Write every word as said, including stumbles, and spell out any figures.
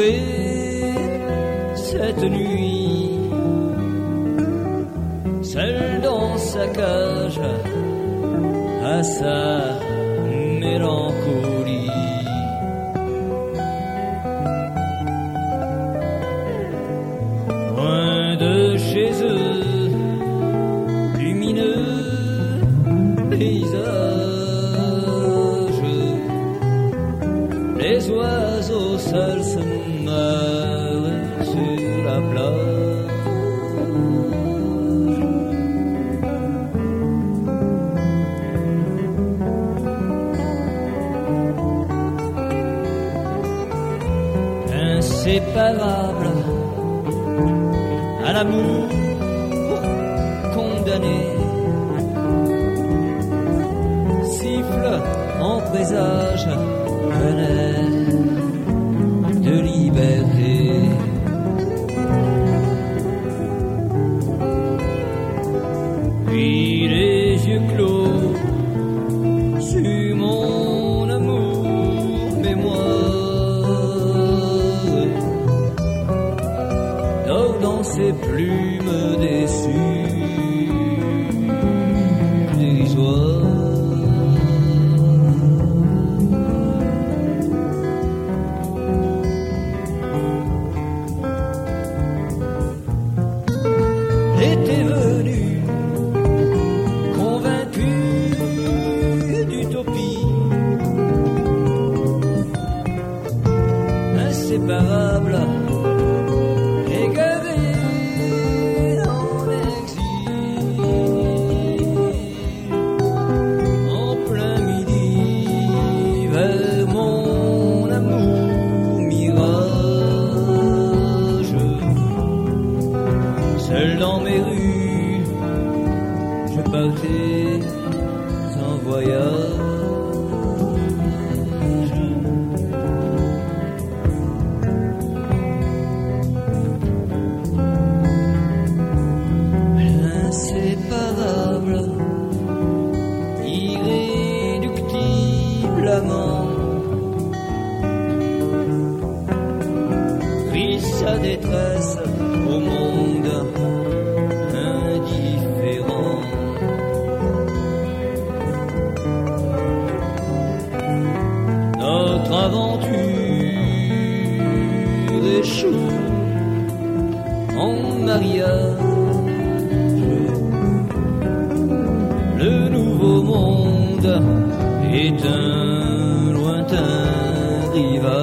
retrouvé cette nuit, seul dans sa cage, à sa mélancolie. Loin de chez eux, lumineux paysage, les oiseaux seuls se meurent sur la plage. Inséparable à l'amour condamné, siffle en présage un air de liberté. Puis les yeux clos sur mon amour mémoire, dort dans ses plumes déçues, dérisoires. Était venu, convaincu d'utopie, inséparable, égaré en exil, en plein midi, vers mon amour mirage, seul dans mes rues, je partais en voyage. Inséparable, irréductiblement, prit sa détresse au monde indifférent. Notre aventure échoue en mariage. Le nouveau monde est un lointain rivage.